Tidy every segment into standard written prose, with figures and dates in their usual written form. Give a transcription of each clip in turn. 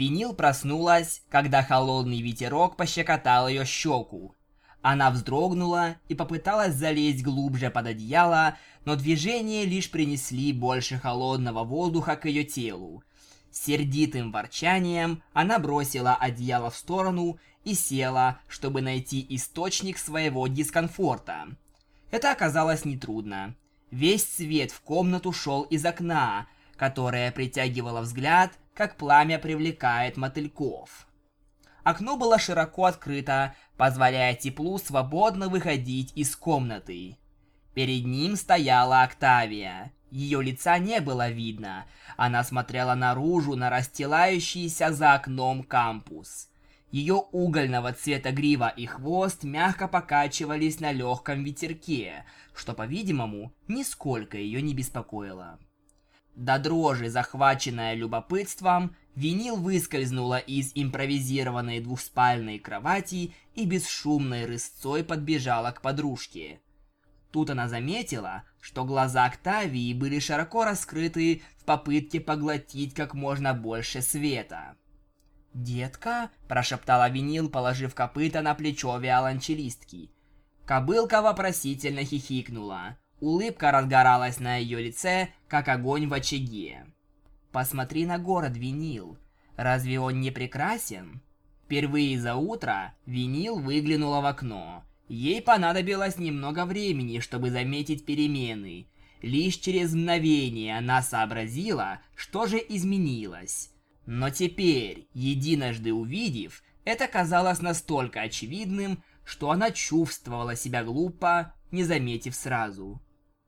Винил проснулась, когда холодный ветерок пощекотал ее щеку. Она вздрогнула и попыталась залезть глубже под одеяло, но движения лишь принесли больше холодного воздуха к ее телу. С сердитым ворчанием она бросила одеяло в сторону и села, чтобы найти источник своего дискомфорта. Это оказалось нетрудно. Весь свет в комнату шел из окна, которое притягивало взгляд, как пламя привлекает мотыльков. Окно было широко открыто, позволяя теплу свободно выходить из комнаты. Перед ним стояла Октавия. Ее лица не было видно. Она смотрела наружу на расстилающийся за окном кампус. Ее угольного цвета грива и хвост мягко покачивались на легком ветерке, что, по-видимому, нисколько ее не беспокоило. До дрожи захваченная любопытством, Винил выскользнула из импровизированной двухспальной кровати и бесшумной рысцой подбежала к подружке. Тут она заметила, что глаза Октавии были широко раскрыты в попытке поглотить как можно больше света. «Детка?» – прошептала Винил, положив копыта на плечо виолончелистки. Кобылка вопросительно хихикнула. Улыбка разгоралась на ее лице, как огонь в очаге. «Посмотри на город, Винил. Разве он не прекрасен?» Впервые за утро Винил выглянула в окно. Ей понадобилось немного времени, чтобы заметить перемены. Лишь через мгновение она сообразила, что же изменилось. Но теперь, единожды увидев, это казалось настолько очевидным, что она чувствовала себя глупо, не заметив сразу.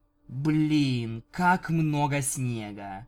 Блин, как много снега!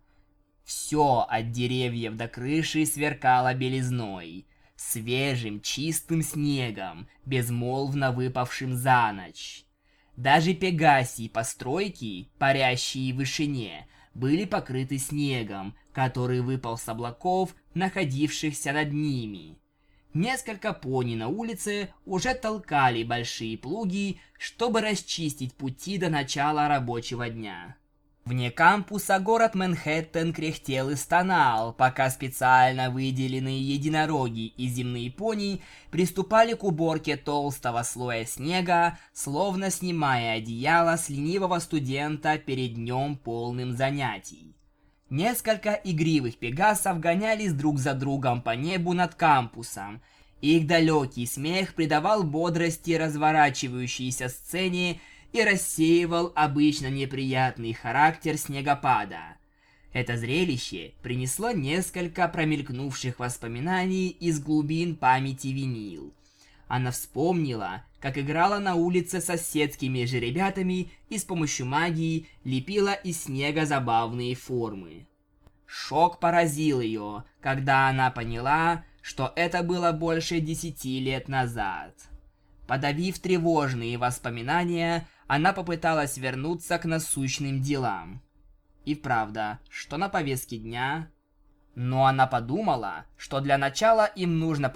Все от деревьев до крыши сверкало белизной, свежим чистым снегом, безмолвно выпавшим за ночь. Даже пегасьи постройки, парящие в вышине, были покрыты снегом, который выпал с облаков, находившихся над ними. Несколько пони на улице уже толкали большие плуги, чтобы расчистить пути до начала рабочего дня. Вне кампуса город Манхэттен кряхтел и стонал, пока специально выделенные единороги и земные пони приступали к уборке толстого слоя снега, словно снимая одеяло с ленивого студента перед днем полным занятий. Несколько игривых пегасов гонялись друг за другом по небу над кампусом. Их далекий смех придавал бодрости разворачивающейся сцене и рассеивал обычно неприятный характер снегопада. Это зрелище принесло несколько промелькнувших воспоминаний из глубин памяти Винил. Она вспомнила, как играла на улице с соседскими же ребятами и с помощью магии лепила из снега забавные формы. Шок поразил ее, когда она поняла, что это было больше 10 лет назад. Подавив тревожные воспоминания, она попыталась вернуться к насущным делам. И правда, что на повестке дня? Но она подумала, что для начала им нужно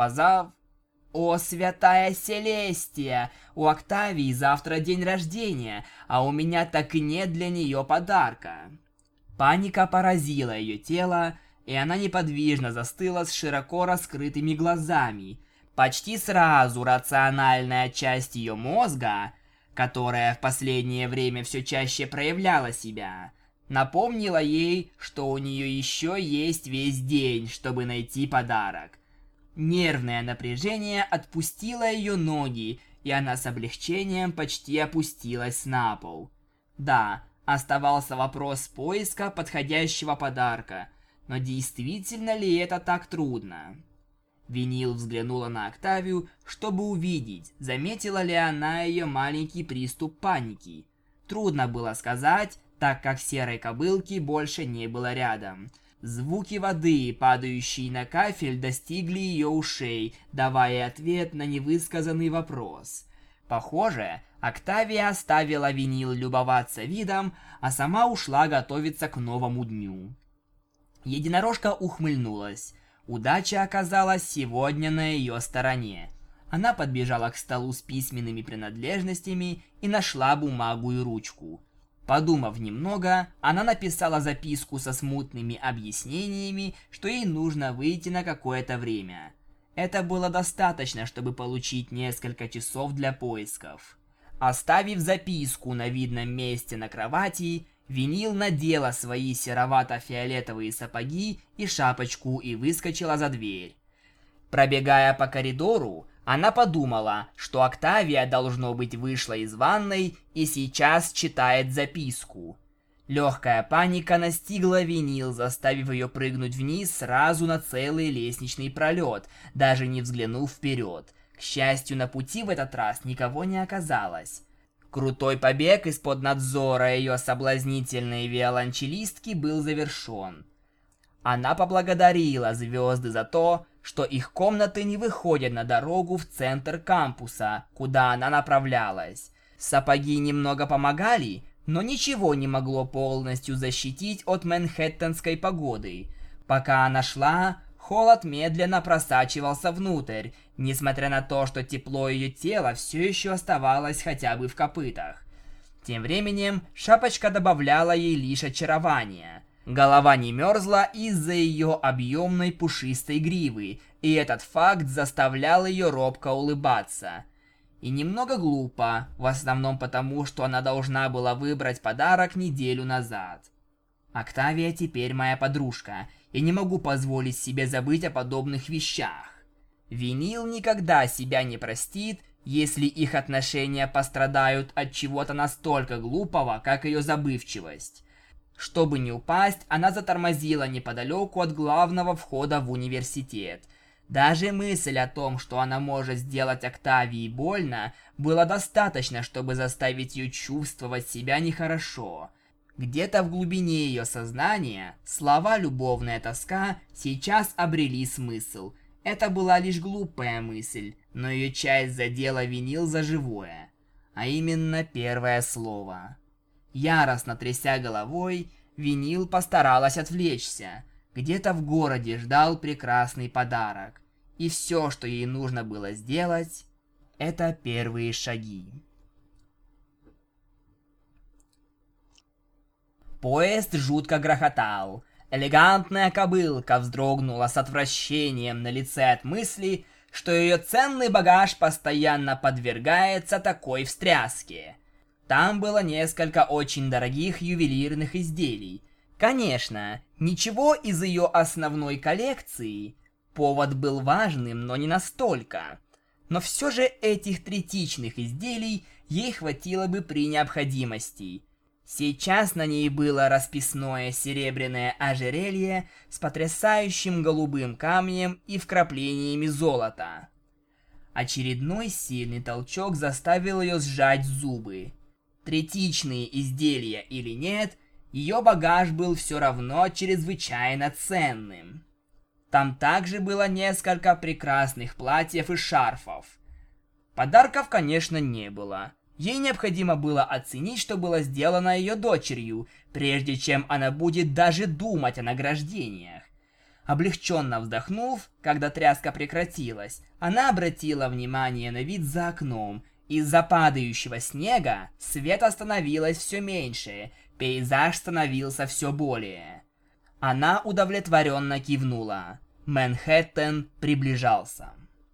О, святая Селестия! У Октавии завтра день рождения, а у меня так и нет для нее подарка. Паника поразила ее тело, и она неподвижно застыла с широко раскрытыми глазами. Почти сразу рациональная часть ее мозга, которая в последнее время все чаще проявляла себя, напомнила ей, что у нее еще есть весь день, чтобы найти подарок. Нервное напряжение отпустило ее ноги, и она с облегчением почти опустилась на пол. Да, оставался вопрос поиска подходящего подарка, но действительно ли это так трудно? Винил взглянула на Октавию, чтобы увидеть, заметила ли она ее маленький приступ паники. Трудно было сказать, так как серой кобылки больше не было рядом. Звуки воды, падающие на кафель, достигли ее ушей, давая ответ на невысказанный вопрос. Похоже, Октавия оставила Винил любоваться видом, а сама ушла готовиться к новому дню. Единорожка ухмыльнулась. Удача оказалась сегодня на ее стороне. Она подбежала к столу с письменными принадлежностями и нашла бумагу и ручку. Подумав немного, она написала записку со смутными объяснениями, что ей нужно выйти на какое-то время. Это было достаточно, чтобы получить несколько часов для поисков. Оставив записку на видном месте на кровати, Винил надела свои серовато-фиолетовые сапоги и шапочку и выскочила за дверь. Пробегая по коридору, она подумала, что Октавия, должно быть, вышла из ванной и сейчас читает записку. Легкая паника настигла Винил, заставив ее прыгнуть вниз сразу на целый лестничный пролет, даже не взглянув вперед. К счастью, на пути в этот раз никого не оказалось. Крутой побег из-под надзора ее соблазнительной виолончелистки был завершен. Она поблагодарила звезды за то, что их комнаты не выходят на дорогу в центр кампуса, куда она направлялась. Сапоги немного помогали, но ничего не могло полностью защитить от манхэттенской погоды. Пока она шла, холод медленно просачивался внутрь, несмотря на то, что тепло ее тела все еще оставалось хотя бы в копытах. Тем временем шапочка добавляла ей лишь очарования. Голова не мерзла из-за ее объемной пушистой гривы, и этот факт заставлял ее робко улыбаться. И немного глупо, в основном потому, что она должна была выбрать подарок неделю назад. Октавия теперь моя подружка, и не могу позволить себе забыть о подобных вещах. Винил никогда себя не простит, если их отношения пострадают от чего-то настолько глупого, как ее забывчивость. Чтобы не упасть, она затормозила неподалеку от главного входа в университет. Даже мысль о том, что она может сделать Октавии больно, было достаточно, чтобы заставить ее чувствовать себя нехорошо. Где-то в глубине ее сознания слова «любовная тоска» сейчас обрели смысл. Это была лишь глупая мысль, но ее часть задела Винил за живое. А именно первое слово. Яростно тряся головой, Винил постаралась отвлечься. Где-то в городе ждал прекрасный подарок. И все, что ей нужно было сделать, это первые шаги. Поезд жутко грохотал. Элегантная кобылка вздрогнула с отвращением на лице от мысли, что ее ценный багаж постоянно подвергается такой встряске. Там было несколько очень дорогих ювелирных изделий. Конечно, ничего из ее основной коллекции. Повод был важным, но не настолько. Но все же этих третичных изделий ей хватило бы при необходимости. Сейчас на ней было расписное серебряное ожерелье с потрясающим голубым камнем и вкраплениями золота. Очередной сильный толчок заставил ее сжать зубы. Третичные изделия или нет, ее багаж был все равно чрезвычайно ценным. Там также было несколько прекрасных платьев и шарфов. Подарков, конечно, не было. Ей необходимо было оценить, что было сделано ее дочерью, прежде чем она будет даже думать о награждениях. Облегченно вздохнув, когда тряска прекратилась, она обратила внимание на вид за окном. Из-за падающего снега света становилось все меньше, пейзаж становился все более. Она удовлетворенно кивнула. Манхэттен приближался.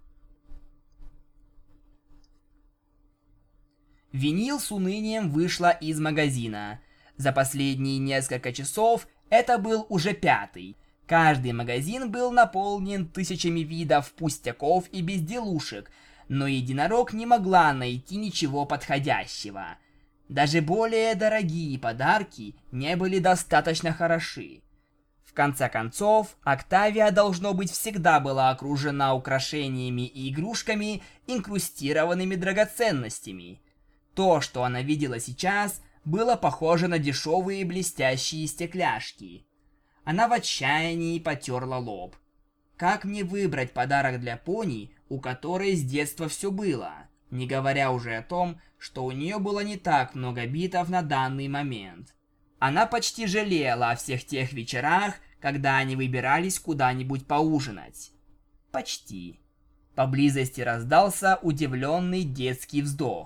Винил с унынием вышла из магазина. За последние несколько часов это был уже пятый. Каждый магазин был наполнен тысячами видов пустяков и безделушек, но единорог не могла найти ничего подходящего. Даже более дорогие подарки не были достаточно хороши. В конце концов, Октавия, должно быть, всегда была окружена украшениями и игрушками, инкрустированными драгоценностями. То, что она видела сейчас, было похоже на дешевые блестящие стекляшки. Она в отчаянии потерла лоб. Как мне выбрать подарок для пони, у которой с детства все было? Не говоря уже о том, что у нее было не так много битов на данный момент. Она почти жалела о всех тех вечерах, когда они выбирались куда-нибудь поужинать. Почти. Поблизости раздался удивленный детский вздох.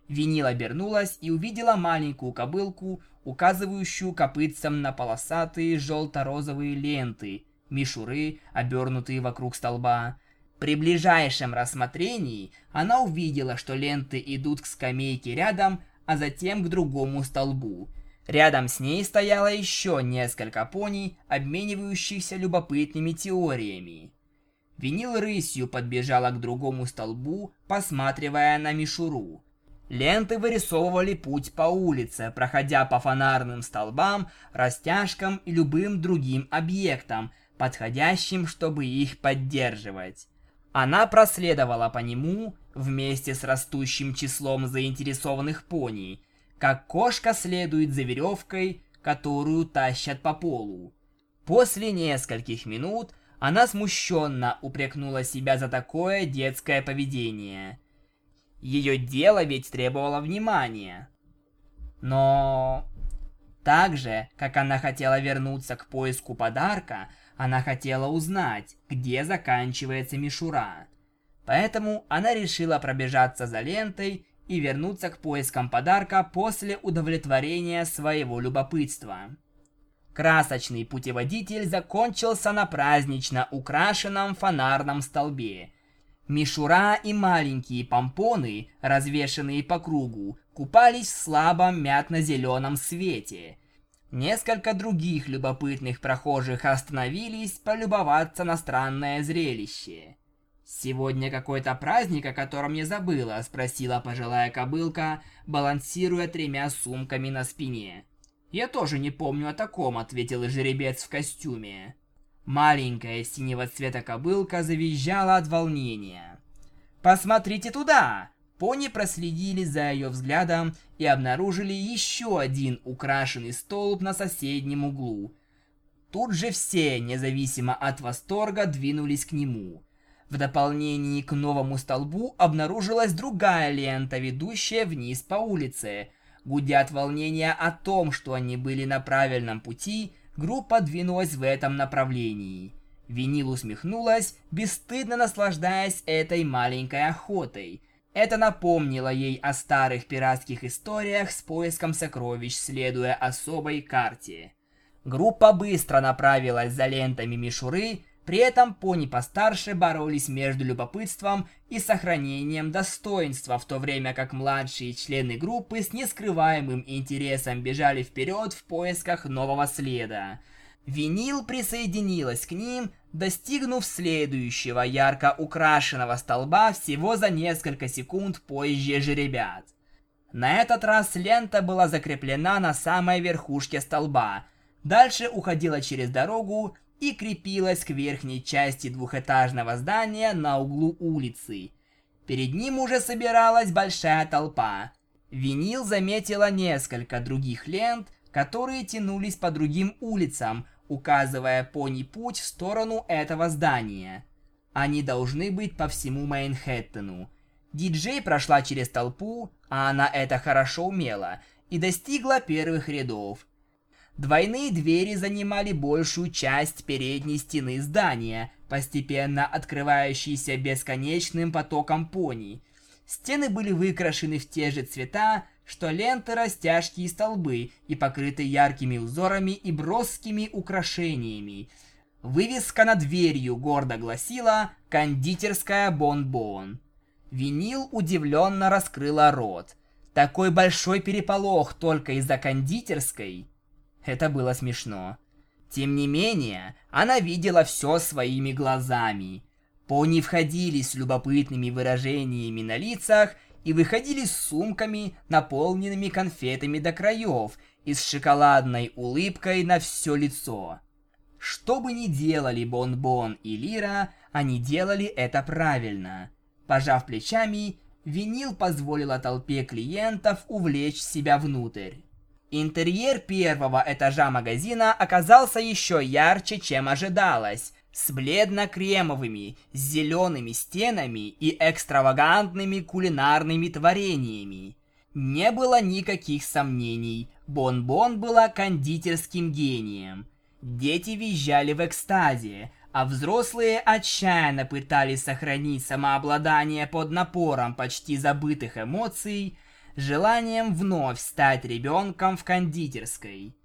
Винил обернулась и увидела маленькую кобылку, указывающую копытцем на полосатые желто-розовые ленты, мишуры, обернутые вокруг столба. При ближайшем рассмотрении она увидела, что ленты идут к скамейке рядом, а затем к другому столбу. Рядом с ней стояло еще несколько пони, обменивающихся любопытными теориями. Винил рысью подбежала к другому столбу, посматривая на мишуру. Ленты вырисовывали путь по улице, проходя по фонарным столбам, растяжкам и любым другим объектам, подходящим, чтобы их поддерживать. Она проследовала по нему вместе с растущим числом заинтересованных пони, как кошка следует за веревкой, которую тащат по полу. После нескольких минут она смущенно упрекнула себя за такое детское поведение. Ее дело ведь требовало внимания. Но так же, как она хотела вернуться к поиску подарка, она хотела узнать, где заканчивается мишура. Поэтому она решила пробежаться за лентой и вернуться к поискам подарка после удовлетворения своего любопытства. Красочный путеводитель закончился на празднично украшенном фонарном столбе. Мишура и маленькие помпоны, развешанные по кругу, купались в слабом мятно-зеленом свете. Несколько других любопытных прохожих остановились полюбоваться на странное зрелище. «Сегодня какой-то праздник, о котором я забыла?» — спросила пожилая кобылка, балансируя 3 сумками на спине. «Я тоже не помню о таком», — ответил жеребец в костюме. Маленькая синего цвета кобылка завизжала от волнения. «Посмотрите туда!» Пони проследили за ее взглядом и обнаружили еще один украшенный столб на соседнем углу. Тут же все, независимо от восторга, двинулись к нему. В дополнение к новому столбу обнаружилась другая лента, ведущая вниз по улице. Гудя от волнения о том, что они были на правильном пути, группа двинулась в этом направлении. Винил усмехнулась, бесстыдно наслаждаясь этой маленькой охотой. Это напомнило ей о старых пиратских историях с поиском сокровищ, следуя особой карте. Группа быстро направилась за лентами мишуры, при этом пони постарше боролись между любопытством и сохранением достоинства, в то время как младшие члены группы с нескрываемым интересом бежали вперед в поисках нового следа. Винил присоединилась к ним, достигнув следующего ярко украшенного столба всего за несколько секунд позже жеребят. На этот раз лента была закреплена на самой верхушке столба, дальше уходила через дорогу и крепилась к верхней части двухэтажного здания на углу улицы. Перед ним уже собиралась большая толпа. Винил заметила несколько других лент, которые тянулись по другим улицам, указывая пони путь в сторону этого здания. Они должны быть по всему Манхэттену. Диджей прошла через толпу, а она это хорошо умела, и достигла первых рядов. Двойные двери занимали большую часть передней стены здания, постепенно открывающейся бесконечным потоком пони. Стены были выкрашены в те же цвета, что ленты, растяжки и столбы, и покрыты яркими узорами и броскими украшениями. Вывеска над дверью гордо гласила «Кондитерская Бон-Бон». Винил удивленно раскрыла рот. Такой большой переполох только из-за кондитерской? Это было смешно. Тем не менее, она видела все своими глазами. Пони входили с любопытными выражениями на лицах и выходили с сумками, наполненными конфетами до краев, и с шоколадной улыбкой на все лицо. Что бы ни делали Бон-Бон и Лира, они делали это правильно. Пожав плечами, Винил позволила толпе клиентов увлечь себя внутрь. Интерьер первого этажа магазина оказался еще ярче, чем ожидалось, с бледно-кремовыми, с зелеными стенами и экстравагантными кулинарными творениями. Не было никаких сомнений, Бон-Бон была кондитерским гением. Дети визжали в экстазе, а взрослые отчаянно пытались сохранить самообладание под напором почти забытых эмоций. желанием вновь стать ребенком в кондитерской.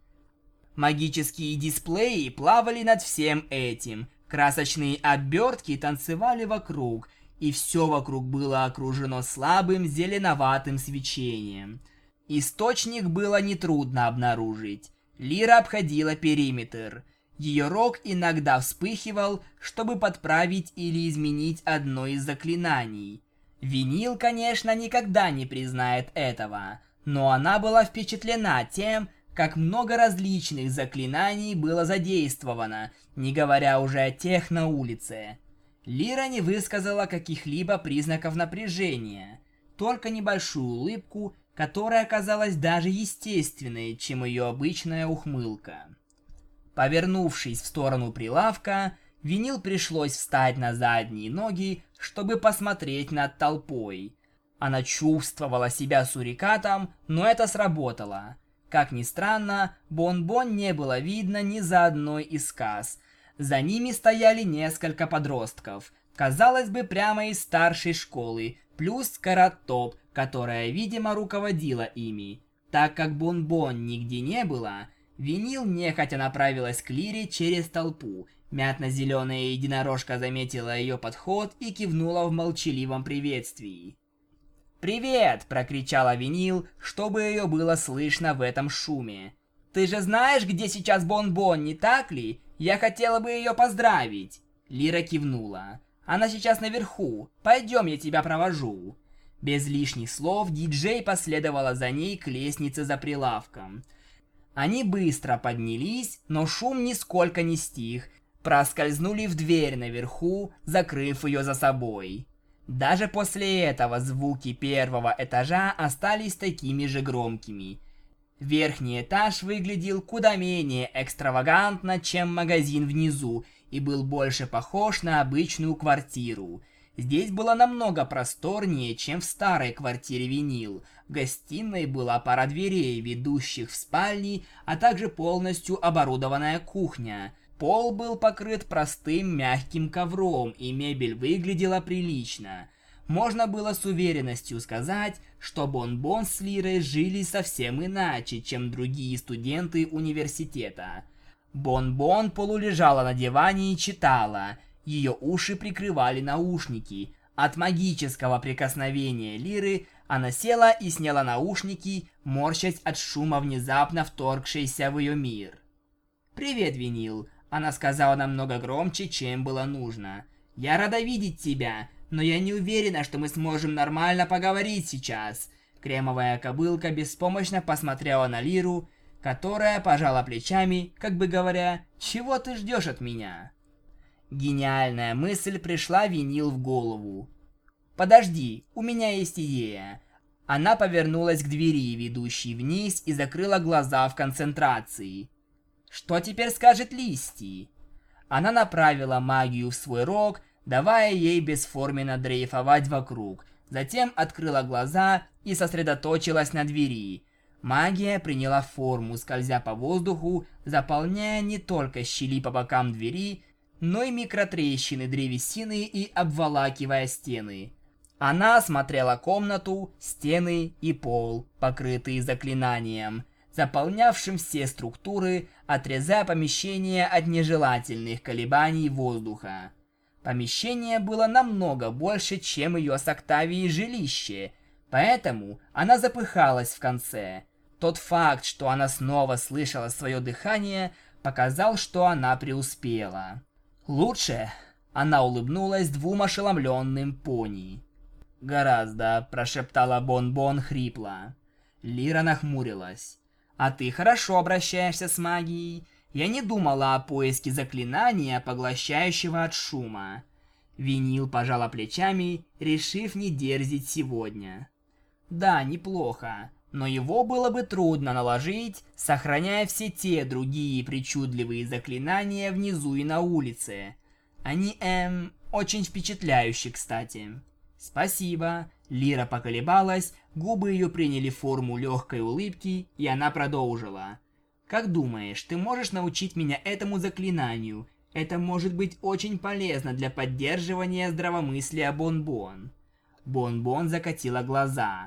Магические дисплеи плавали над всем этим, красочные обертки танцевали вокруг, и все вокруг было окружено слабым зеленоватым свечением. Источник было нетрудно обнаружить. Лира обходила периметр. Ее рог иногда вспыхивал, чтобы подправить или изменить одно из заклинаний. Винил, конечно, никогда не признает этого, но она была впечатлена тем, как много различных заклинаний было задействовано, не говоря уже о тех на улице. Лира не высказала каких-либо признаков напряжения, только небольшую улыбку, которая оказалась даже естественной, чем ее обычная ухмылка. Повернувшись в сторону прилавка, Винил пришлось встать на задние ноги, чтобы посмотреть над толпой. Она чувствовала себя сурикатом, но это сработало. Как ни странно, Бон-Бон не было видно ни за одной из касс. За ними стояли несколько подростков, казалось бы, прямо из старшей школы, плюс Карат-Топ, которая, видимо, руководила ими. Так как Бон-Бон нигде не было, Винил нехотя направилась к Лире через толпу. Мятно-зеленая единорожка заметила ее подход и кивнула в молчаливом приветствии. «Привет!» – прокричала Винил, чтобы ее было слышно в этом шуме. «Ты же знаешь, где сейчас Бон-Бон, не так ли? Я хотела бы ее поздравить!» Лира кивнула. «Она сейчас наверху. Пойдем, я тебя провожу». Без лишних слов диджей последовала за ней к лестнице за прилавком. Они быстро поднялись, но шум нисколько не стих, проскользнули в дверь наверху, закрыв ее за собой. Даже после этого звуки первого этажа остались такими же громкими. Верхний этаж выглядел куда менее экстравагантно, чем магазин внизу, и был больше похож на обычную квартиру. Здесь было намного просторнее, чем в старой квартире Винил. В гостиной была пара дверей, ведущих в спальни, а также полностью оборудованная кухня. Пол был покрыт простым мягким ковром, и мебель выглядела прилично. Можно было с уверенностью сказать, что Бон-Бон с Лирой жили совсем иначе, чем другие студенты университета. Бон-Бон полулежала на диване и читала. Ее уши прикрывали наушники. От магического прикосновения Лиры она села и сняла наушники, морщась от шума, внезапно вторгшейся в ее мир. «Привет, Винил», — она сказала намного громче, чем было нужно. «Я рада видеть тебя, но я не уверена, что мы сможем нормально поговорить сейчас». Кремовая кобылка беспомощно посмотрела на Лиру, которая пожала плечами, как бы говоря, «Чего ты ждешь от меня?» Гениальная мысль пришла Винил в голову. «Подожди, у меня есть идея». Она повернулась к двери, ведущей вниз, и закрыла глаза в концентрации. «Что теперь скажет Листи?» Она направила магию в свой рог, давая ей бесформенно дрейфовать вокруг. Затем открыла глаза и сосредоточилась на двери. Магия приняла форму, скользя по воздуху, заполняя не только щели по бокам двери, но и микротрещины древесины и обволакивая стены. Она осмотрела комнату, стены и пол, покрытые заклинанием, заполнявшим все структуры, отрезая помещение от нежелательных колебаний воздуха. Помещение было намного больше, чем ее с Октавией жилище, поэтому она запыхалась в конце. Тот факт, что она снова слышала свое дыхание, показал, что она преуспела. «Лучше?» — она улыбнулась двум ошеломленным пони. «Гораздо», — прошептала Бон-Бон хрипло. Лира нахмурилась. «А ты хорошо обращаешься с магией. Я не думала о поиске заклинания, поглощающего от шума». Винил пожала плечами, решив не дерзить сегодня. «Да, неплохо, но его было бы трудно наложить, сохраняя все те другие причудливые заклинания внизу и на улице. Они, очень впечатляющие, кстати». «Спасибо». Лира поколебалась, губы ее приняли форму легкой улыбки, и она продолжила. «Как думаешь, ты можешь научить меня этому заклинанию? Это может быть очень полезно для поддерживания здравомыслия Бон-Бон». Бон-Бон закатила глаза.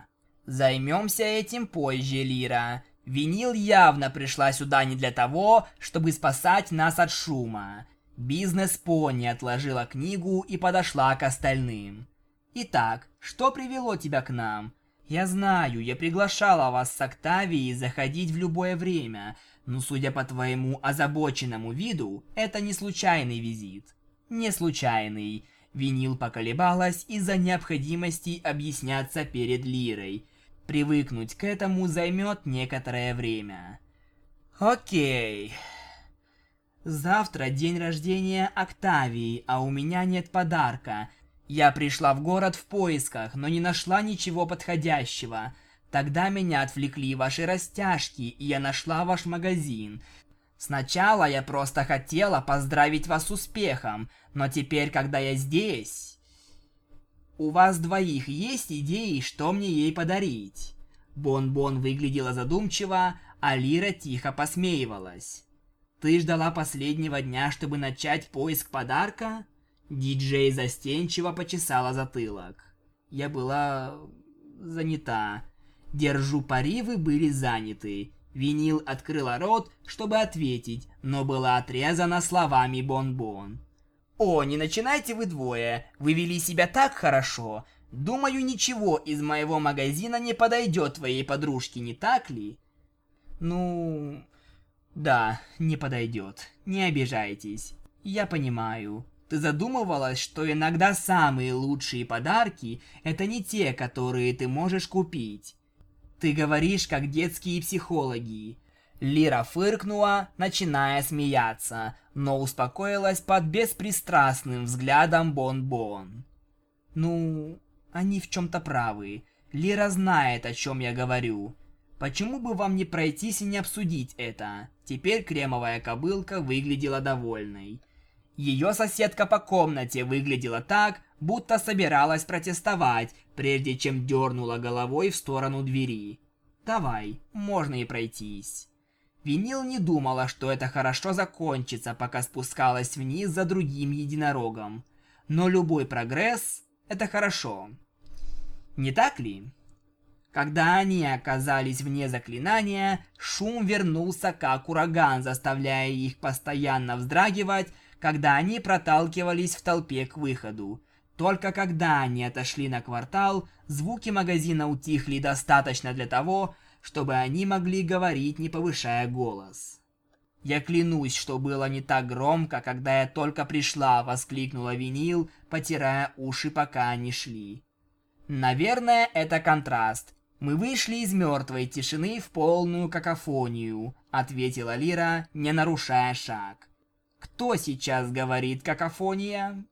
Займемся этим позже, Лира. Винил явно пришла сюда не для того, чтобы спасать нас от шума. Бизнес-пони отложила книгу и подошла к остальным. Итак, что привело тебя к нам? Я знаю, я приглашала вас с Октавией заходить в любое время, но судя по твоему озабоченному виду, это не случайный визит. Не случайный. Винил поколебалась из-за необходимости объясняться перед Лирой. Привыкнуть к этому займет некоторое время. Окей. Завтра день рождения Октавии, а у меня нет подарка. Я пришла в город в поисках, но не нашла ничего подходящего. Тогда меня отвлекли ваши растяжки, и я нашла ваш магазин. Сначала я просто хотела поздравить вас с успехом, но теперь, когда я здесь... У вас двоих есть идеи, что мне ей подарить? Бон-Бон выглядела задумчиво, а Лира тихо посмеивалась. Ты ждала последнего дня, чтобы начать поиск подарка? Диджей застенчиво почесала затылок. Я была... занята. Держу пари, вы были заняты. Винил открыла рот, чтобы ответить, но была отрезана словами Бон-Бон. «О, не начинайте вы двое, вы вели себя так хорошо. Думаю, ничего из моего магазина не подойдет твоей подружке, не так ли?» «Ну... да, не подойдет. Не обижайтесь. Я понимаю. Ты задумывалась, что иногда самые лучшие подарки – это не те, которые ты можешь купить. Ты говоришь, как детские психологи». Лира фыркнула, начиная смеяться, но успокоилась под беспристрастным взглядом Бон-Бон. «Ну, они в чем-то правы. Лира знает, о чем я говорю. Почему бы вам не пройтись и не обсудить это?» Теперь кремовая кобылка выглядела довольной. Ее соседка по комнате выглядела так, будто собиралась протестовать, прежде чем дернула головой в сторону двери. «Давай, можно и пройтись». Винил не думала, что это хорошо закончится, пока спускалась вниз за другим единорогом. Но любой прогресс – это хорошо. Не так ли? Когда они оказались вне заклинания, шум вернулся как ураган, заставляя их постоянно вздрагивать, когда они проталкивались в толпе к выходу. Только когда они отошли на квартал, звуки магазина утихли достаточно для того, чтобы они могли говорить, не повышая голос. «Я клянусь, что было не так громко, когда я только пришла», — воскликнула Винил, потирая уши, пока они шли. «Наверное, это контраст. Мы вышли из мертвой тишины в полную какофонию», — ответила Лира, не нарушая шаг. «Кто сейчас говорит какофония?»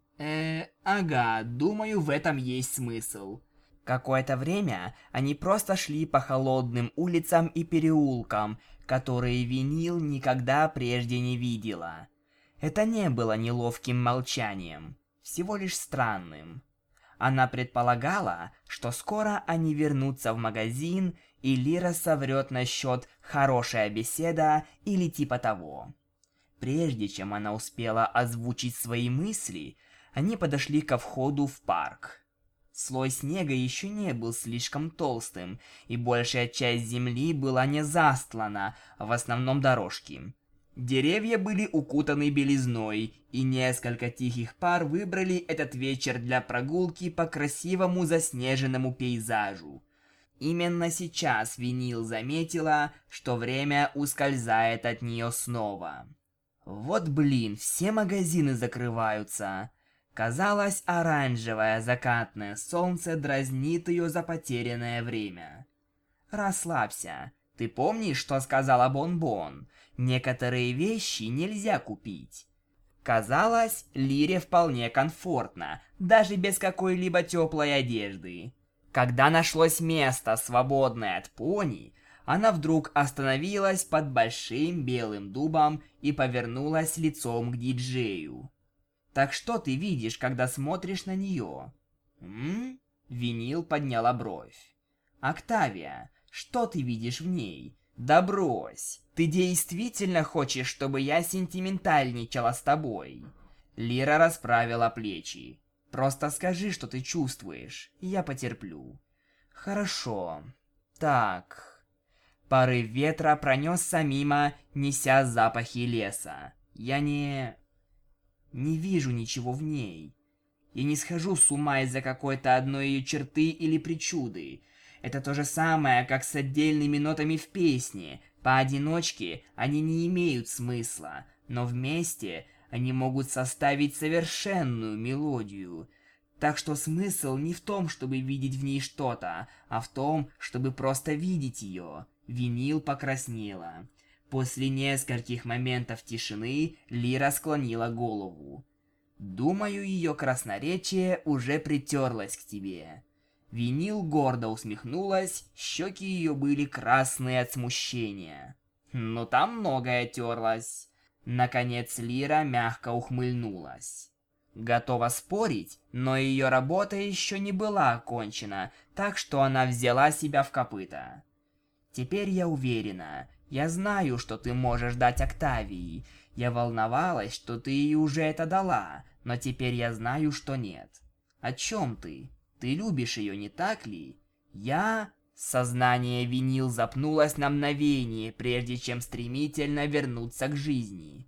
Ага, думаю, в этом есть смысл». Какое-то время они просто шли по холодным улицам и переулкам, которые Винил никогда прежде не видела. Это не было неловким молчанием, всего лишь странным. Она предполагала, что скоро они вернутся в магазин, и Лира соврет насчет «хорошая беседа» или типа того. Прежде чем она успела озвучить свои мысли, они подошли ко входу в парк. Слой снега еще не был слишком толстым, и большая часть земли была не застлана, в основном дорожки. Деревья были укутаны белизной, и несколько тихих пар выбрали этот вечер для прогулки по красивому заснеженному пейзажу. Именно сейчас Винил заметила, что время ускользает от нее снова. Вот блин, все магазины закрываются. Казалось, оранжевое закатное солнце дразнит ее за потерянное время. Расслабься. Ты помнишь, что сказала Бон-Бон? Некоторые вещи нельзя купить. Казалось, Лире вполне комфортно, даже без какой-либо теплой одежды. Когда нашлось место, свободное от пони, она вдруг остановилась под большим белым дубом и повернулась лицом к диджею. «Так что ты видишь, когда смотришь на нее?» Винил подняла бровь. «Октавия, что ты видишь в ней? Да брось! Ты действительно хочешь, чтобы я сентиментальничала с тобой?» Лира расправила плечи. «Просто скажи, что ты чувствуешь, я потерплю». Хорошо. Так. Порыв ветра пронесся мимо, неся запахи леса. Я не вижу ничего в ней. Я не схожу с ума из-за какой-то одной ее черты или причуды. Это то же самое, как с отдельными нотами в песне. Поодиночке они не имеют смысла, но вместе они могут составить совершенную мелодию. Так что смысл не в том, чтобы видеть в ней что-то, а в том, чтобы просто видеть ее. Винил покраснела. После нескольких моментов тишины Лира склонила голову. «Думаю, ее красноречие уже притерлось к тебе». Винил гордо усмехнулась, щеки ее были красные от смущения. «Ну там многое терлось». Наконец Лира мягко ухмыльнулась. Готова спорить, но ее работа еще не была окончена, так что она взяла себя в копыта. «Теперь я уверена. Я знаю, что ты можешь дать Октавии. Я волновалась, что ты ей уже это дала, но теперь я знаю, что нет. О чем ты? Ты любишь ее, не так ли? Я...» Сознание Винил запнулось на мгновение, прежде чем стремительно вернуться к жизни.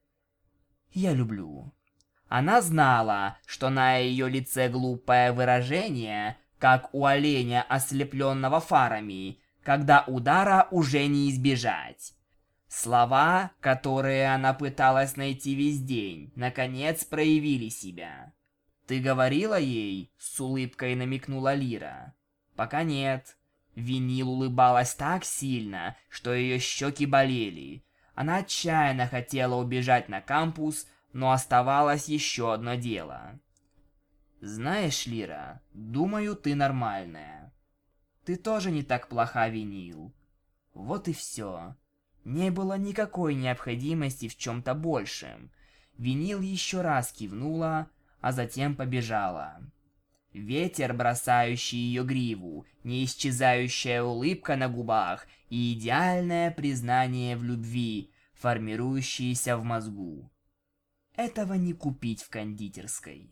«Я люблю». Она знала, что на ее лице глупое выражение, как у оленя, ослепленного фарами, когда удара уже не избежать. Слова, которые она пыталась найти весь день, наконец проявили себя. «Ты говорила ей?» — с улыбкой намекнула Лира. «Пока нет». Винил улыбалась так сильно, что ее щеки болели. Она отчаянно хотела убежать на кампус, но оставалось еще одно дело. «Знаешь, Лира, думаю, ты нормальная. Ты тоже не так плоха, Винил». Вот и все. Не было никакой необходимости в чем-то большем. Винил еще раз кивнула, а затем побежала. Ветер, бросающий ее гриву, неисчезающая улыбка на губах и идеальное признание в любви, формирующееся в мозгу. Этого не купить в кондитерской.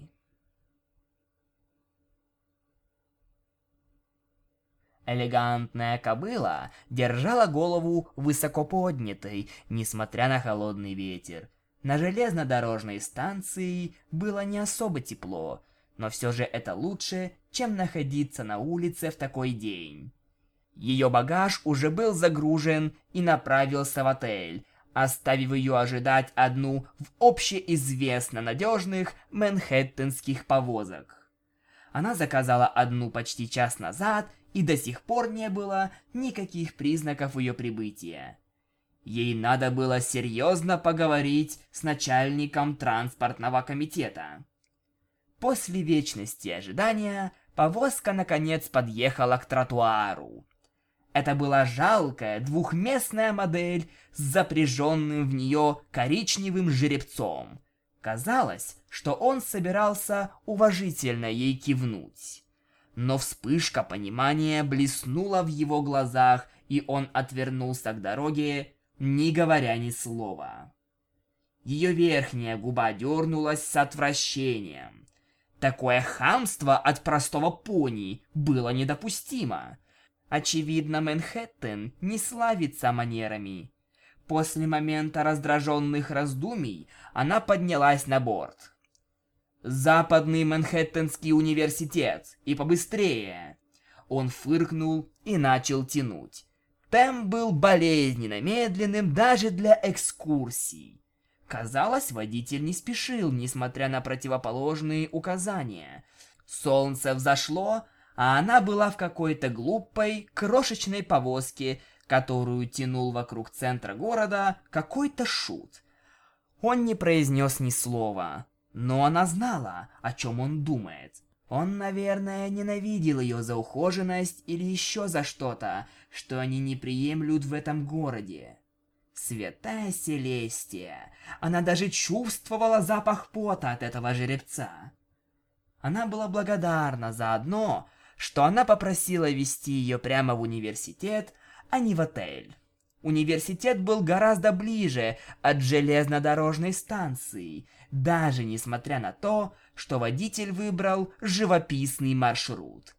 Элегантная кобыла держала голову высоко поднятой, несмотря на холодный ветер. На железнодорожной станции было не особо тепло, но все же это лучше, чем находиться на улице в такой день. Ее багаж уже был загружен и направился в отель, оставив ее ожидать одну в общеизвестно надежных манхэттенских повозок. Она заказала одну почти час назад, и до сих пор не было никаких признаков ее прибытия. Ей надо было серьезно поговорить с начальником транспортного комитета. После вечности ожидания повозка наконец подъехала к тротуару. Это была жалкая двухместная модель с запряженным в нее коричневым жеребцом. Казалось, что он собирался уважительно ей кивнуть. Но вспышка понимания блеснула в его глазах, и он отвернулся к дороге, не говоря ни слова. Ее верхняя губа дернулась с отвращением. Такое хамство от простого пони было недопустимо. Очевидно, Манхэттен не славится манерами. После момента раздраженных раздумий она поднялась на борт. «Западный Манхэттенский университет, и побыстрее!» Он фыркнул и начал тянуть. Темп был болезненно медленным даже для экскурсий. Казалось, водитель не спешил, несмотря на противоположные указания. Солнце взошло, а она была в какой-то глупой, крошечной повозке, которую тянул вокруг центра города какой-то шут. Он не произнес ни слова, но она знала, о чем он думает. Он, наверное, ненавидел ее за ухоженность или еще за что-то, что они не приемлют в этом городе. Святая Селестия! Она даже чувствовала запах пота от этого жеребца. Она была благодарна за одно, что она попросила везти ее прямо в университет, а не в отель. Университет был гораздо ближе от железнодорожной станции, даже несмотря на то, что водитель выбрал живописный маршрут.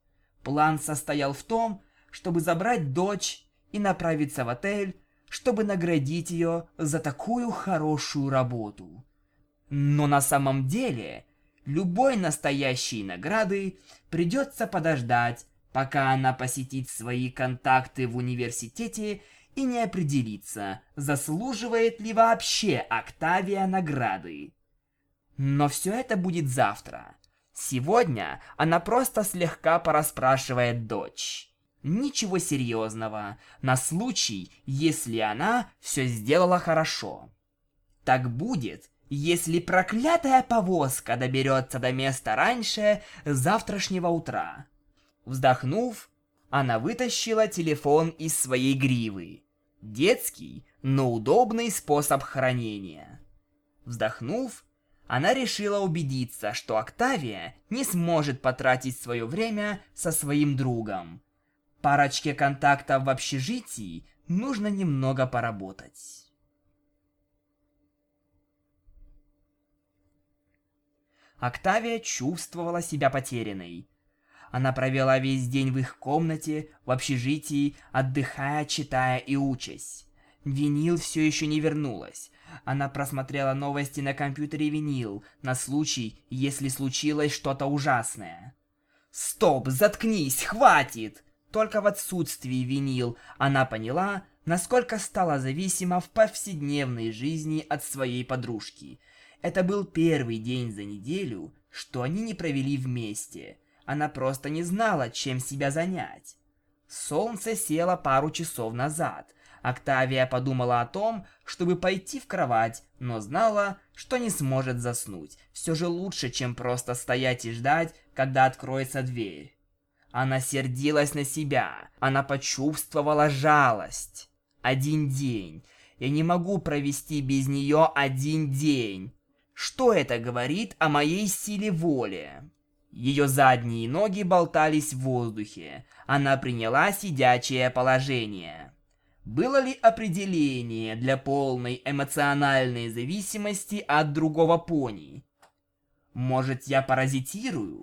План состоял в том, чтобы забрать дочь и направиться в отель, чтобы наградить ее за такую хорошую работу. Но на самом деле, любой настоящей награды придется подождать, пока она посетит свои контакты в университете и не определится, заслуживает ли вообще Октавия награды. Но все это будет завтра. Сегодня она просто слегка порасспрашивает дочь. Ничего серьезного, на случай, если она все сделала хорошо. Так будет, если проклятая повозка доберется до места раньше завтрашнего утра. Вздохнув, она вытащила телефон из своей гривы. Детский, но удобный способ хранения. Вздохнув, она решила убедиться, что Октавия не сможет потратить свое время со своим другом. Парочке контактов в общежитии нужно немного поработать. Октавия чувствовала себя потерянной. Она провела весь день в их комнате, в общежитии, отдыхая, читая и учась. Винил все еще не вернулась. Она просмотрела новости на компьютере Винил, на случай, если случилось что-то ужасное. «Стоп, заткнись, хватит!» Только в отсутствии Винил она поняла, насколько стала зависима в повседневной жизни от своей подружки. Это был первый день за неделю, что они не провели вместе. Она просто не знала, чем себя занять. Солнце село пару часов назад. Октавия подумала о том, чтобы пойти в кровать, но знала, что не сможет заснуть. Все же лучше, чем просто стоять и ждать, когда откроется дверь. Она сердилась на себя. Она почувствовала жалость. Один день. Я не могу провести без нее один день. Что это говорит о моей силе воли? Ее задние ноги болтались в воздухе. Она приняла сидячее положение. Было ли определение для полной эмоциональной зависимости от другого пони? Может, я паразитирую?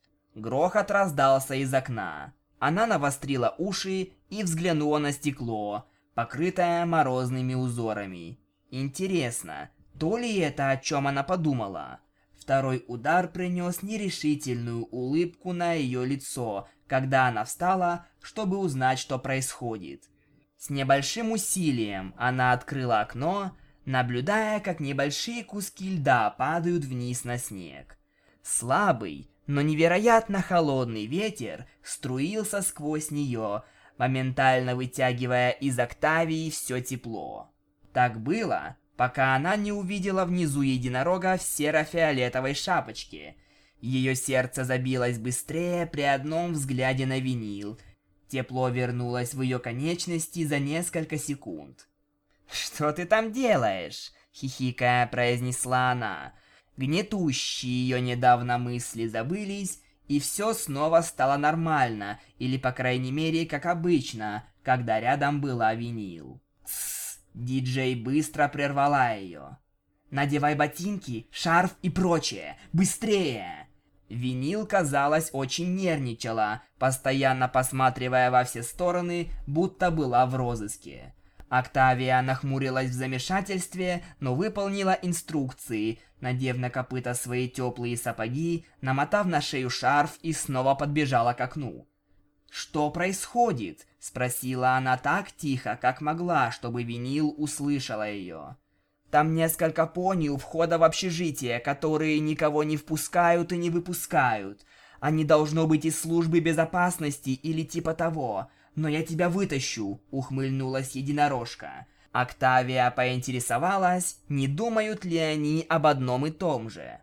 Грохот раздался из окна. Она навострила уши и взглянула на стекло, покрытое морозными узорами. Интересно, то ли это, о чем она подумала? Второй удар принес нерешительную улыбку на ее лицо, когда она встала, чтобы узнать, что происходит. С небольшим усилием она открыла окно, наблюдая, как небольшие куски льда падают вниз на снег. Слабый, но невероятно холодный ветер струился сквозь нее, моментально вытягивая из Октавии все тепло. Так было, пока она не увидела внизу единорога в серо-фиолетовой шапочке. Ее сердце забилось быстрее при одном взгляде на Винил. Тепло вернулось в ее конечности за несколько секунд. «Что ты там делаешь?» — хихикая произнесла она. Гнетущие ее недавно мысли забылись, и все снова стало нормально, или по крайней мере как обычно, когда рядом была Винил. «Тссс!» — диджей быстро прервала ее. «Надевай ботинки, шарф и прочее! Быстрее!» Винил, казалось, очень нервничала, постоянно посматривая во все стороны, будто была в розыске. Октавия нахмурилась в замешательстве, но выполнила инструкции, надев на копыта свои теплые сапоги, намотав на шею шарф и снова подбежала к окну. «Что происходит?» — спросила она так тихо, как могла, чтобы Винил услышала ее. «Там несколько пони у входа в общежитие, которые никого не впускают и не выпускают. Они должно быть из службы безопасности или типа того. Но я тебя вытащу», — ухмыльнулась единорожка. Октавия поинтересовалась, не думают ли они об одном и том же.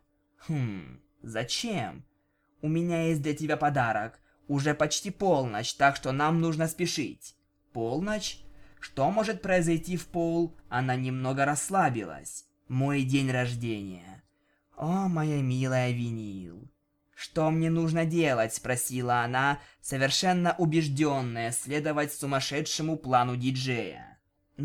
Зачем? У меня есть для тебя подарок. Уже почти полночь, так что нам нужно спешить. Полночь? Что может произойти в пол? Она немного расслабилась. Мой день рождения. О, моя милая Винил. «Что мне нужно делать?» — спросила она, совершенно убежденная следовать сумасшедшему плану диджея.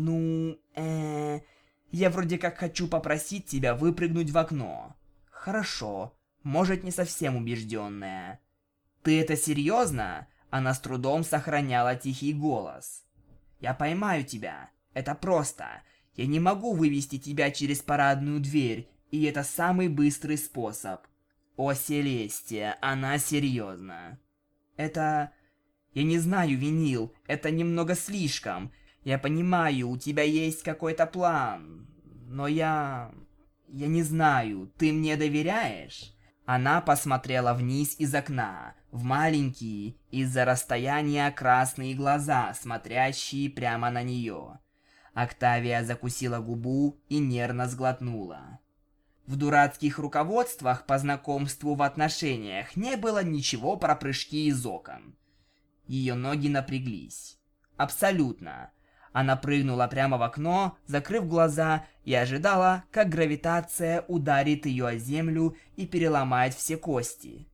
Я вроде как хочу попросить тебя выпрыгнуть в окно». «Хорошо, может, не совсем убежденная». «Ты это серьезно?» Она с трудом сохраняла тихий голос. «Я поймаю тебя. Это просто. Я не могу вывести тебя через парадную дверь, и это самый быстрый способ. О, Селестия, она серьезно. Это... Я не знаю, Винил, это немного слишком. Я понимаю, у тебя есть какой-то план. Но я не знаю, ты мне доверяешь?» Она посмотрела вниз из окна, в маленькие, из-за расстояния красные глаза, смотрящие прямо на нее. Октавия закусила губу и нервно сглотнула. В дурацких руководствах по знакомству в отношениях не было ничего про прыжки из окон. Ее ноги напряглись. Абсолютно. Она прыгнула прямо в окно, закрыв глаза, и ожидала, как гравитация ударит ее о землю и переломает все кости.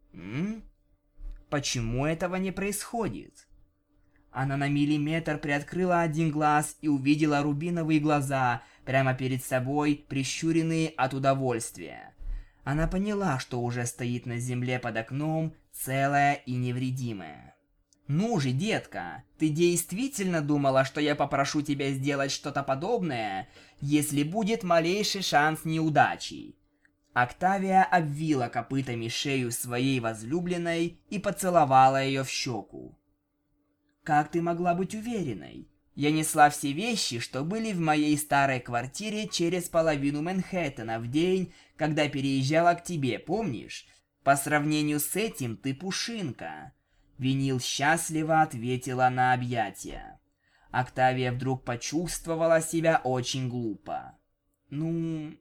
Почему этого не происходит? Она на миллиметр приоткрыла один глаз и увидела рубиновые глаза прямо перед собой, прищуренные от удовольствия. Она поняла, что уже стоит на земле под окном, целая и невредимая. «Ну же, детка, ты действительно думала, что я попрошу тебя сделать что-то подобное, если будет малейший шанс неудачи?» Октавия обвила копытами шею своей возлюбленной и поцеловала ее в щеку. «Как ты могла быть уверенной? Я несла все вещи, что были в моей старой квартире через половину Манхэттена в день, когда переезжала к тебе, помнишь? По сравнению с этим ты пушинка». Винил счастливо ответила на объятия. Октавия вдруг почувствовала себя очень глупо. «Ну,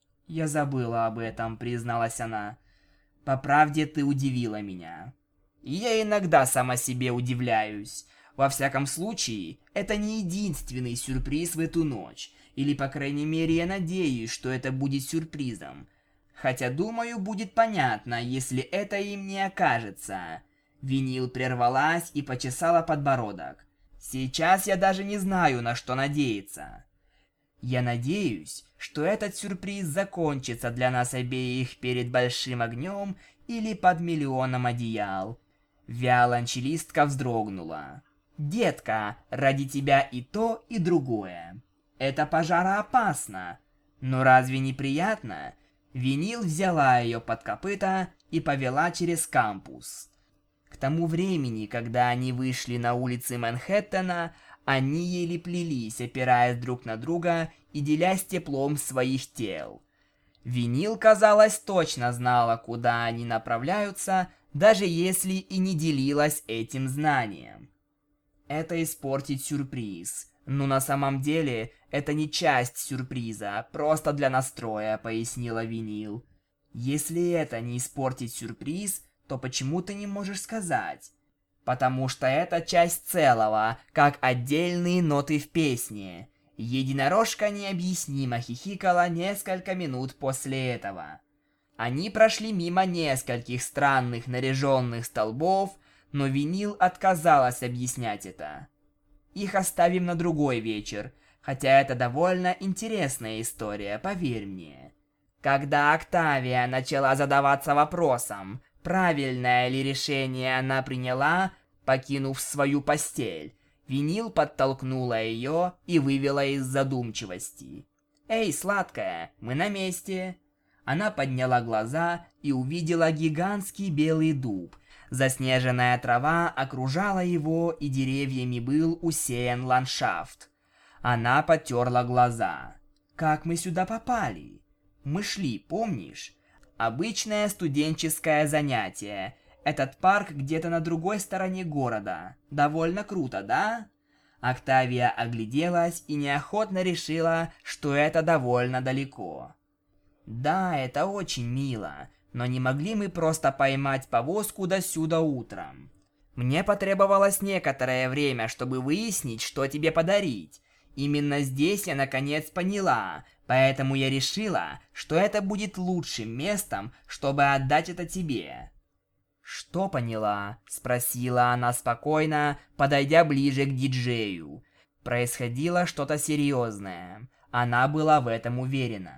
я забыла об этом», — призналась она. «По правде, ты удивила меня. И я иногда сама себе удивляюсь. Во всяком случае, это не единственный сюрприз в эту ночь. Или, по крайней мере, я надеюсь, что это будет сюрпризом. Хотя, думаю, будет понятно, если это им не окажется». Винил прервалась и почесала подбородок. «Сейчас я даже не знаю, на что надеяться. Я надеюсь, что этот сюрприз закончится для нас обеих перед большим огнем или под миллионом одеял». Виолончелистка вздрогнула. «Детка, ради тебя и то, и другое. Это пожароопасно. Но разве не приятно?» Винил взяла ее под копыта и повела через кампус. К тому времени, когда они вышли на улицы Манхэттена, они еле плелись, опираясь друг на друга и делясь теплом своих тел. Винил, казалось, точно знала, куда они направляются, даже если и не делилась этим знанием. Это испортит сюрприз. Но на самом деле, это не часть сюрприза, просто для настроя, пояснила Винил. Если это не испортит сюрприз, то почему ты не можешь сказать? Потому что это часть целого, как отдельные ноты в песне. Единорожка необъяснимо хихикала несколько минут после этого. Они прошли мимо нескольких странных наряженных столбов, но Винил отказалась объяснять это. Их оставим на другой вечер, хотя это довольно интересная история, поверь мне. Когда Октавия начала задаваться вопросом, правильное ли решение она приняла, покинув свою постель, Винил подтолкнула ее и вывела из задумчивости. «Эй, сладкая, мы на месте!» Она подняла глаза и увидела гигантский белый дуб. Заснеженная трава окружала его, и деревьями был усеян ландшафт. Она потерла глаза. «Как мы сюда попали?» «Мы шли, помнишь? Обычное студенческое занятие. Этот парк где-то на другой стороне города. Довольно круто, да?» Октавия огляделась и неохотно решила, что это довольно далеко. «Да, это очень мило, но не могли мы просто поймать повозку досюда утром? Мне потребовалось некоторое время, чтобы выяснить, что тебе подарить. Именно здесь я наконец поняла, поэтому я решила, что это будет лучшим местом, чтобы отдать это тебе». «Что поняла?» – спросила она спокойно, подойдя ближе к диджею. Происходило что-то серьезное. Она была в этом уверена.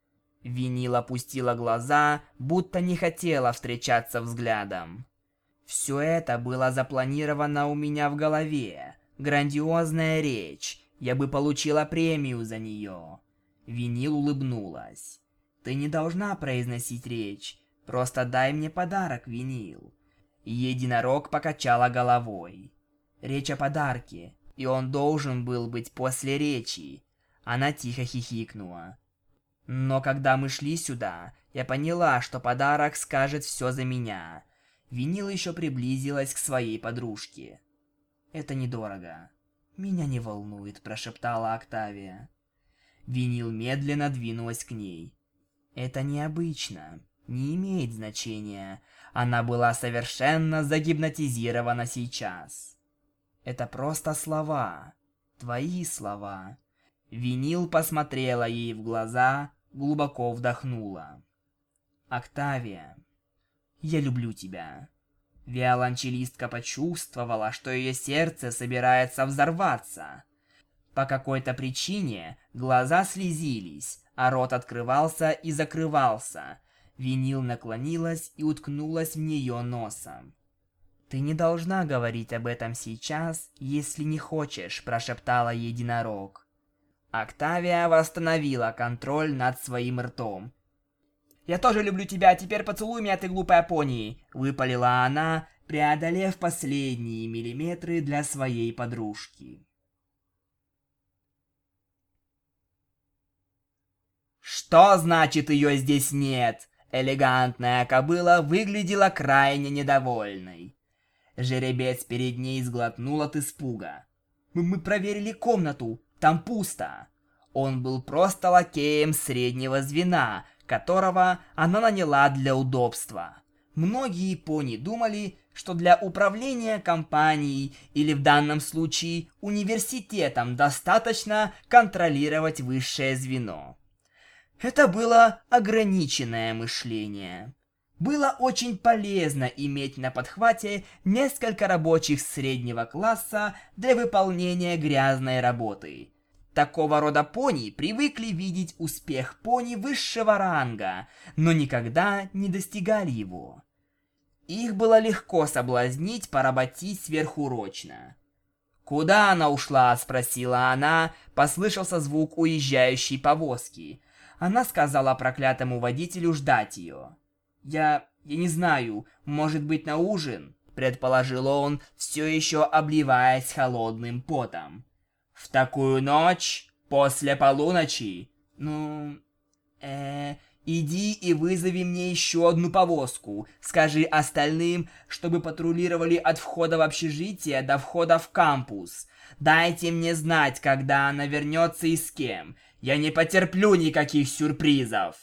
Винил опустила глаза, будто не хотела встречаться взглядом. Все это было запланировано у меня в голове. Грандиозная речь. Я бы получила премию за нее. Винил улыбнулась. Ты не должна произносить речь. Просто дай мне подарок, Винил. Единорог покачала головой. Речь о подарке, и он должен был быть после речи. Она тихо хихикнула. Но когда мы шли сюда, я поняла, что подарок скажет все за меня. Винил еще приблизилась к своей подружке. «Это недорого. Меня не волнует», – прошептала Октавия. Винил медленно двинулась к ней. «Это необычно. Не имеет значения. Она была совершенно загипнотизирована сейчас. Это просто слова. Твои слова». Винил посмотрела ей в глаза, глубоко вдохнула. «Октавия, я люблю тебя». Виолончелистка почувствовала, что ее сердце собирается взорваться. По какой-то причине глаза слезились, а рот открывался и закрывался. Винил наклонилась и уткнулась в нее носом. «Ты не должна говорить об этом сейчас, если не хочешь», – прошептала единорог. Октавия восстановила контроль над своим ртом. «Я тоже люблю тебя, теперь поцелуй меня, ты глупая пони!» – выпалила она, преодолев последние миллиметры для своей подружки. «Что значит ее здесь нет?» Элегантная кобыла выглядела крайне недовольной. Жеребец перед ней сглотнул от испуга. «Мы проверили комнату, там пусто». Он был просто лакеем среднего звена, которого она наняла для удобства. Многие пони думали, что для управления компанией или в данном случае университетом достаточно контролировать высшее звено. Это было ограниченное мышление. Было очень полезно иметь на подхвате несколько рабочих среднего класса для выполнения грязной работы. Такого рода пони привыкли видеть успех пони высшего ранга, но никогда не достигали его. Их было легко соблазнить поработить сверхурочно. «Куда она ушла?» – спросила она, послышался звук уезжающей повозки. Она сказала проклятому водителю ждать ее. Я не знаю, может быть на ужин?» – предположил он, все еще обливаясь холодным потом. «В такую ночь? После полуночи? Иди и вызови мне еще одну повозку. Скажи остальным, чтобы патрулировали от входа в общежитие до входа в кампус. Дайте мне знать, когда она вернется и с кем. Я не потерплю никаких сюрпризов».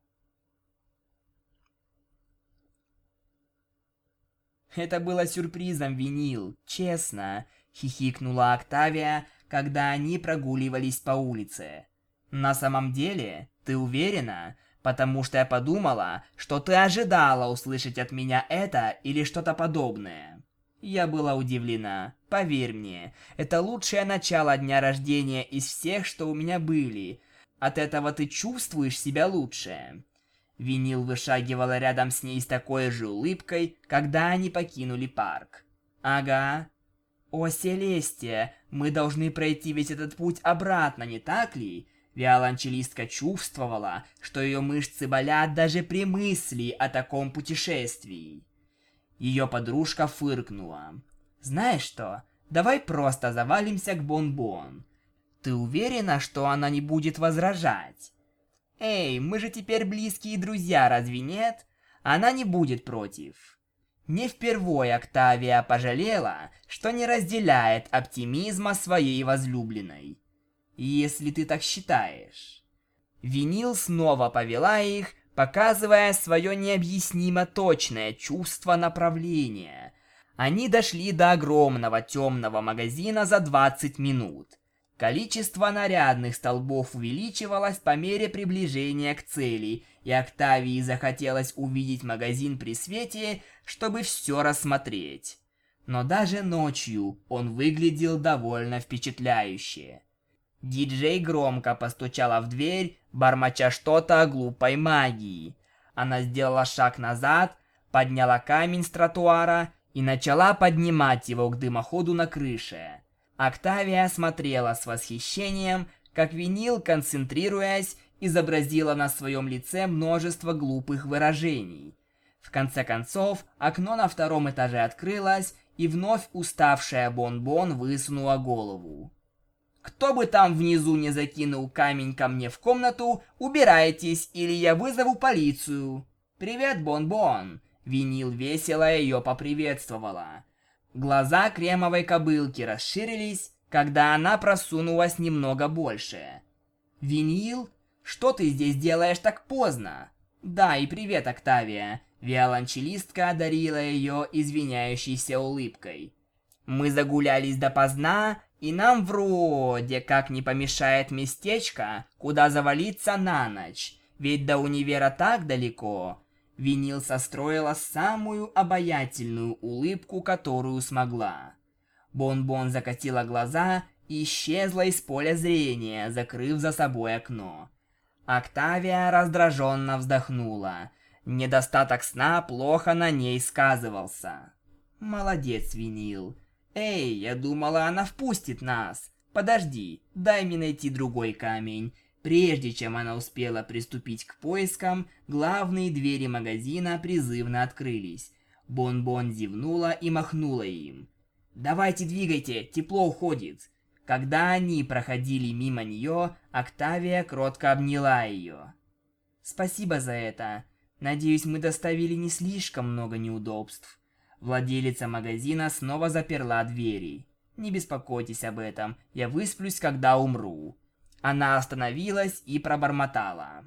«Это было сюрпризом, Винил, честно», — хихикнула Октавия, когда они прогуливались по улице. «На самом деле, ты уверена? Потому что я подумала, что ты ожидала услышать от меня это или что-то подобное». Я была удивлена. Поверь мне, это лучшее начало дня рождения из всех, что у меня были. От этого ты чувствуешь себя лучше. Винил вышагивала рядом с ней с такой же улыбкой, когда они покинули парк. «Ага. О, Селестия, мы должны пройти весь этот путь обратно, не так ли?» Виолончелистка чувствовала, что ее мышцы болят даже при мысли о таком путешествии. Ее подружка фыркнула. «Знаешь что, давай просто завалимся к Бон-Бон. Ты уверена, что она не будет возражать? Эй, мы же теперь близкие друзья, разве нет? Она не будет против». Не впервой Октавия пожалела, что не разделяет оптимизма своей возлюбленной. Если ты так считаешь. Винил снова повела их, показывая свое необъяснимо точное чувство направления. Они дошли до огромного темного магазина за 20 минут. Количество нарядных столбов увеличивалось по мере приближения к цели, и Октавии захотелось увидеть магазин при свете, чтобы все рассмотреть. Но даже ночью он выглядел довольно впечатляюще. Диджей громко постучала в дверь, бормоча что-то о глупой магии. Она сделала шаг назад, подняла камень с тротуара и начала поднимать его к дымоходу на крыше. Октавия смотрела с восхищением, как Винил, концентрируясь, изобразила на своем лице множество глупых выражений. В конце концов, окно на втором этаже открылось, и вновь уставшая Бон-Бон высунула голову. «Кто бы там внизу не закинул камень ко мне в комнату, убирайтесь, или я вызову полицию!» «Привет, Бон-Бон!» Винил весело ее поприветствовала. Глаза кремовой кобылки расширились, когда она просунулась немного больше. «Винил, что ты здесь делаешь так поздно?» «Да, и привет, Октавия!» Виолончелистка одарила ее извиняющейся улыбкой. «Мы загулялись допоздна, и нам вроде как не помешает местечко, куда завалиться на ночь, ведь до универа так далеко». Винил состроила самую обаятельную улыбку, которую смогла. Бон-Бон закатила глаза и исчезла из поля зрения, закрыв за собой окно. Октавия раздраженно вздохнула. Недостаток сна плохо на ней сказывался. «Молодец, Винил. Эй, я думала, она впустит нас. Подожди, дай мне найти другой камень». Прежде чем она успела приступить к поискам, главные двери магазина призывно открылись. Бон-Бон зевнула и махнула им. «Давайте двигайте, тепло уходит». Когда они проходили мимо нее, Октавия кротко обняла ее. «Спасибо за это. Надеюсь, мы доставили не слишком много неудобств». Владелица магазина снова заперла двери. «Не беспокойтесь об этом, я высплюсь, когда умру». Она остановилась и пробормотала.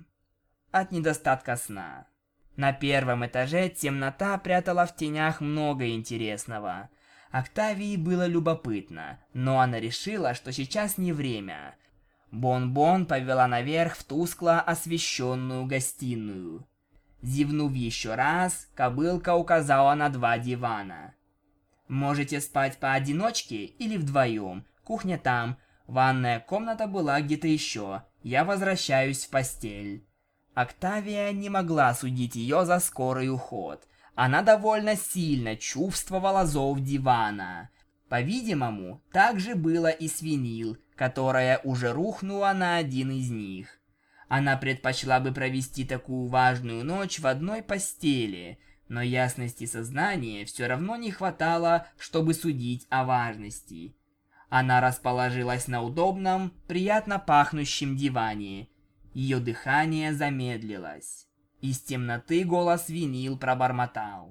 От недостатка сна. На первом этаже темнота прятала в тенях много интересного. Октавии было любопытно, но она решила, что сейчас не время. Бон-Бон повела наверх в тускло освещенную гостиную. Зевнув еще раз, кобылка указала на 2 дивана. «Можете спать поодиночке или вдвоем. Кухня там. Ванная комната была где-то еще. Я возвращаюсь в постель». Октавия не могла судить ее за скорый уход. Она довольно сильно чувствовала зов дивана. По-видимому, так же было и с Винил, которая уже рухнула на один из них. Она предпочла бы провести такую важную ночь в одной постели, но ясности сознания все равно не хватало, чтобы судить о важности. Она расположилась на удобном, приятно пахнущем диване. Ее дыхание замедлилось. Из темноты голос Винил пробормотал.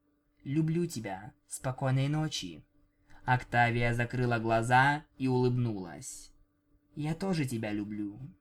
«Люблю тебя. Спокойной ночи». Октавия закрыла глаза и улыбнулась. «Я тоже тебя люблю».